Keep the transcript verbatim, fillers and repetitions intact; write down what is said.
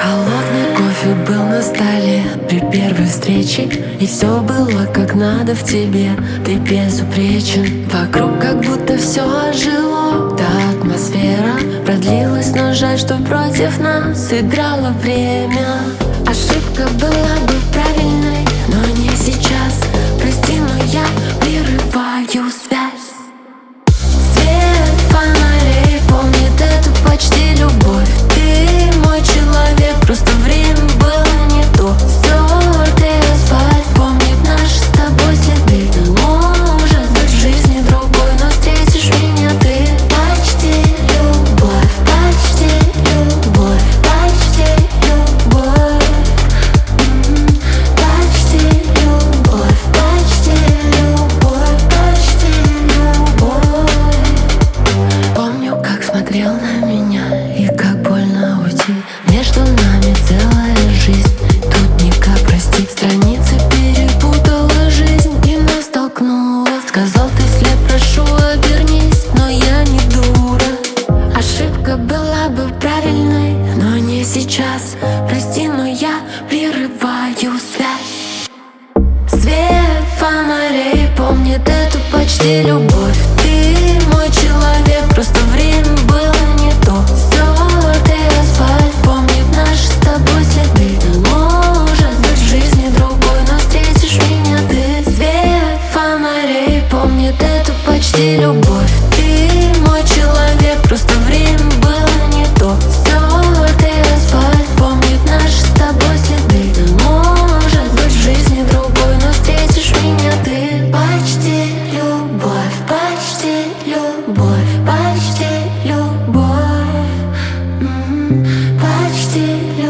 Холодный кофе был на столе при первой встрече, и все было как надо в тебе. Ты безупречен. Вокруг как будто все ожило. Та атмосфера продлилась, но жаль, что против нас играло время. Ошибка была бы правильной, но не сейчас. Прости, но я прерываю связь. Свет фонарей помнит эту почти любовь. Ты мой человек, просто время было не то. Стертый асфальт помнит наши с тобой следы. Может быть в жизни другой, но встретишь меня ты. Почти любовь, почти любовь, почти любовь. М-м, почти любовь, почти любовь, почти любовь. Помню, как смотрел на меня и как больно уйти. Между нами целая жизнь, тут никак прости. Страницы перепутала жизнь и нас столкнула. Сказал ты вслед, прошу, обернись, но я не дура. Ошибка была бы правильной, но не сейчас. Прости, но я прерываю связь. Свет фонарей помнит эту почти любовь. Ты мой человек, просто время было не то. Стертый асфальт помнит наши с тобой следы. Может быть в жизни другой, но встретишь меня ты. Свет фонарей помнит эту почти любовь. Ты мой человек, просто время было не то. Стертый асфальт помнит наши с тобой следы. Может быть в жизни другой, но встретишь меня ты. Почти любовь, почти любовь, почти любовь. М-м, почти